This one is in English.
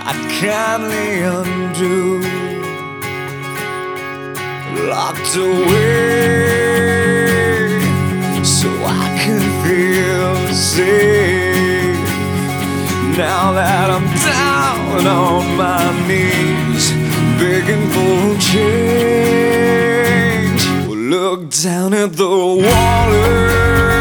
I'd kindly undo, locked away so I could feel safe. Now that I'm down on my knees, begging for change, look down at the water.